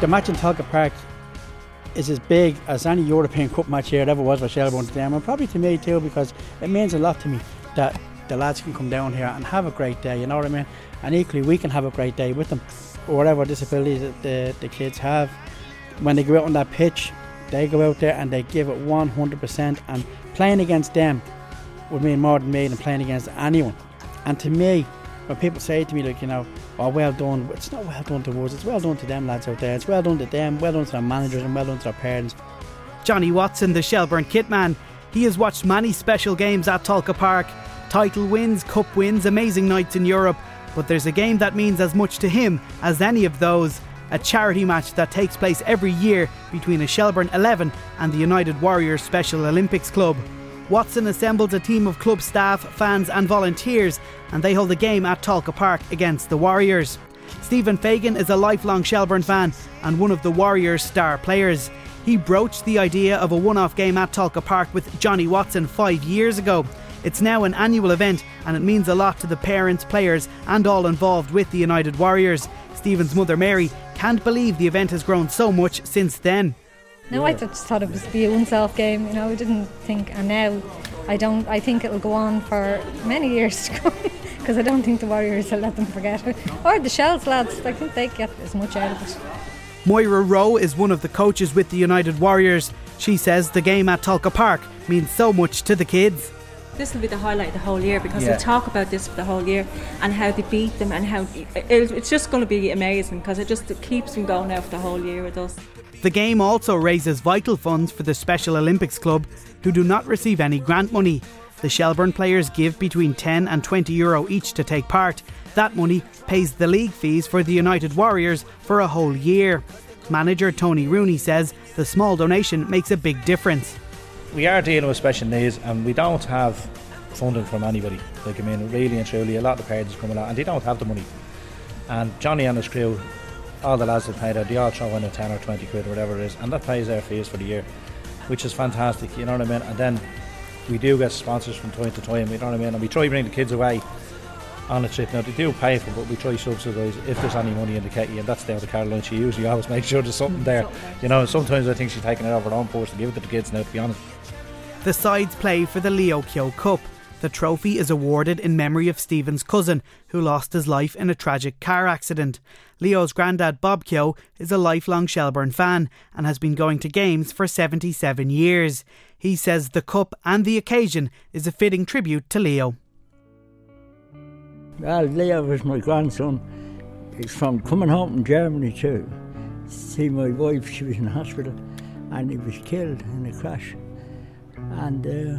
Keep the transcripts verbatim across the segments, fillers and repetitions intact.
the match in Talca Park is as big as any European Cup match here ever was for Shelbourne to them, and probably to me too, because it means a lot to me that the lads can come down here and have a great day, you know what I mean? And equally we can have a great day with them, or whatever disabilities that the, the kids have. When they go out on that pitch, they go out there and they give it one hundred percent, and playing against them would mean more than me than playing against anyone. And to me, when people say to me, like, you know, oh, well done, it's not well done to us, it's well done to them lads out there, it's well done to them, well done to their managers and well done to their parents. Johnny Watson, the Shelbourne kitman, he has watched many special games at Talca Park. Title wins, cup wins, amazing nights in Europe, but there's a game that means as much to him as any of those. A charity match that takes place every year between a Shelbourne eleven and the United Warriors Special Olympics Club. Watson assembles a team of club staff, fans and volunteers, and they hold a game at Talca Park against the Warriors. Stephen Fagan is a lifelong Shelbourne fan and one of the Warriors' star players. He broached the idea of a one-off game at Talca Park with Johnny Watson five years ago. It's now an annual event and it means a lot to the parents, players and all involved with the United Warriors. Stephen's mother Mary can't believe the event has grown so much since then. No, I just thought it was be a one-off game, you know, I didn't think, and now I don't, I think it'll go on for many years to come, because I don't think the Warriors will let them forget it. Or the Shells lads, I think they get as much out of it. Moira Rowe is one of the coaches with the United Warriors. She says the game at Talca Park means so much to the kids. This will be the highlight of the whole year, because yeah. we'll talk about this for the whole year and how they beat them, and how it's just going to be amazing, because it just it keeps them going out for the whole year with us. The game also raises vital funds for the Special Olympics Club, who do not receive any grant money. The Shelbourne players give between ten and twenty euro each to take part. That money pays the league fees for the United Warriors for a whole year. Manager Tony Rooney says the small donation makes a big difference. We are dealing with special needs and we don't have funding from anybody. Like, I mean, really and truly, a lot of the parents come along and they don't have the money. And Johnny and his crew, all the lads that play there, they all throw in a ten or twenty quid or whatever it is, and that pays their fees for the year, which is fantastic, you know what I mean? And then we do get sponsors from time to time, you know what I mean? And we try to bring the kids away on a trip. Now, they do pay for it, but we try to subsidise if there's any money in the kitty, and that's down to Caroline. She usually always makes sure there's something there. You know, sometimes I think she's taking it over her own purse to give it to the kids now, to be honest. The sides play for the Leo Keogh Cup. The trophy is awarded in memory of Stephen's cousin, who lost his life in a tragic car accident. Leo's granddad, Bob Keogh, is a lifelong Shelbourne fan and has been going to games for seventy-seven years. He says the cup and the occasion is a fitting tribute to Leo. Well, Leo was my grandson. He's from coming home from Germany to see my wife. She was in hospital and he was killed in a crash. And uh,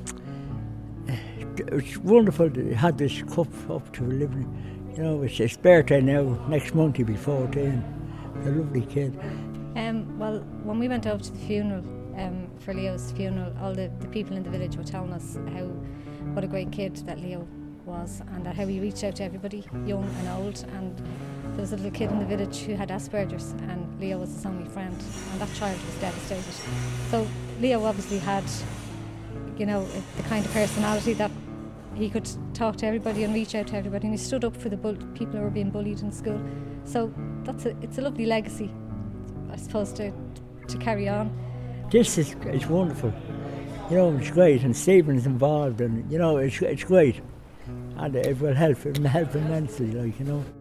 it's wonderful to have this cup up to living. You know, it's his birthday now. Next month he'll be fourteen. A lovely kid. Um, well, when we went over to the funeral, um, for Leo's funeral, all the, the people in the village were telling us how what a great kid that Leo was, and that how he reached out to everybody, young and old. And there was a little kid in the village who had Asperger's, and Leo was his only friend, and that child was devastated. So Leo obviously had, you know, the kind of personality that he could talk to everybody and reach out to everybody, and he stood up for the bull- people who were being bullied in school. So that's a, it's a lovely legacy, I suppose, to to carry on. This is it's wonderful. You know, it's great, and Stephen's involved, and you know, it's it's great, and it will help, it will help immensely, like, you know.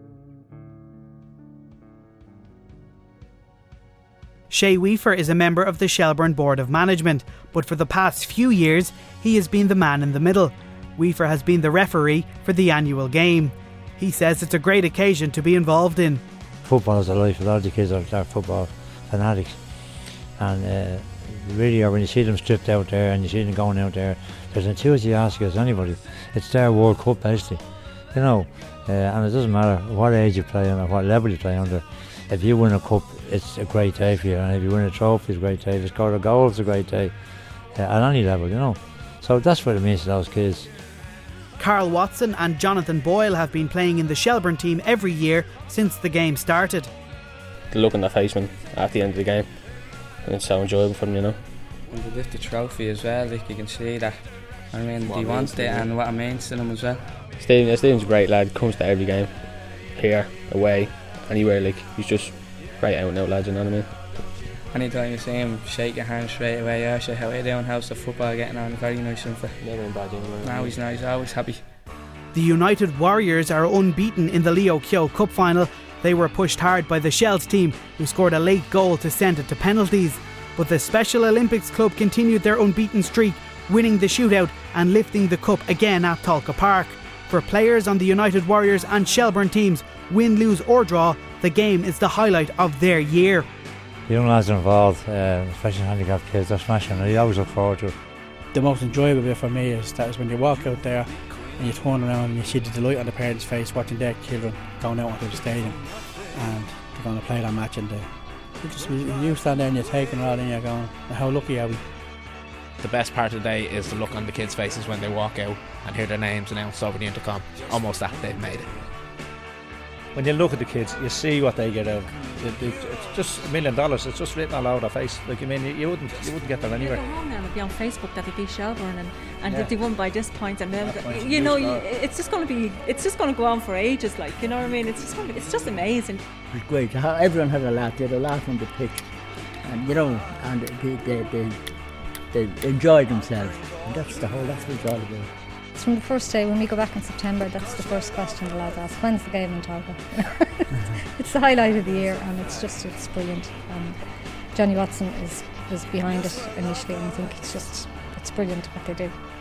Shay Weaver is a member of the Shelbourne Board of Management, but for the past few years he has been the man in the middle. Weaver has been the referee for the annual game. He says it's a great occasion to be involved in. Football is a life. A lot of the kids are, are football fanatics, and uh, really are when you see them stripped out there and you see them going out there, there's enthusiastic as anybody. It's their World Cup basically, you know, uh, and it doesn't matter what age you play on or what level you play under. If you win a cup, it's a great day for you, and if you win a trophy, it's a great day. If you score a goal, it's a great day, uh, at any level, you know. So that's what it means to those kids. Carl Watson and Jonathan Boyle have been playing in the Shelbourne team every year since the game started. The look on their face when at the end of the game, and it's so enjoyable for them, you know. And they lift the trophy as well, like you can see that. I mean, what he wants it and what it means to them as well. Stephen, Stephen's a great lad, comes to every game, here, away, anywhere, like he's just right out and out lads, you know what I mean? Anytime you see him, shake your hand straight away. Yeah, say how are you doing? How's the football getting on? Very nice and for. Never in bad, you know. No, he's nice. Always happy. The United Warriors are unbeaten in the Leo Kyo Cup final. They were pushed hard by the Shells team, who scored a late goal to send it to penalties. But the Special Olympics club continued their unbeaten streak, winning the shootout and lifting the cup again at Tolka Park. For players on the United Warriors and Shelbourne teams, win, lose or draw, the game is the highlight of their year. The young lads are involved, uh, especially handicapped kids, they're smashing. I always look forward to it. The most enjoyable bit for me is that is when you walk out there and you turn around and you see the delight on the parents' face watching their children going out onto the stadium and they're going to play their match, and they, you just you stand there and you're taking it all in, you're going, how lucky are we? The best part of the day is the look on the kids' faces when they walk out and hear their names announced over the intercom, almost after they've made it. When you look at the kids, you see what they get out. It, it, it's just a million dollars. It's just written all over their face. Like, I mean, you, you wouldn't, you wouldn't get that anywhere. You go home now and be on Facebook that they beat Shelbourne and, and Yeah. they won by this point, and then That you know, huge you, goal. it's just going to be, it's just going to go on for ages. Like, you know what I mean? It's just, gonna be, it's just amazing. It was great. How everyone had a laugh. They had a laugh on the pitch, and you know, and they they they, they enjoyed themselves. And that's the whole. That's what it's all about. It's from the first day when we go back in September. That's the first question the lads ask: when's the game in Tolka? It's the highlight of the year, and it's just it's brilliant. Um, Johnny Watson is was behind it initially, and I think it's just it's brilliant what they do.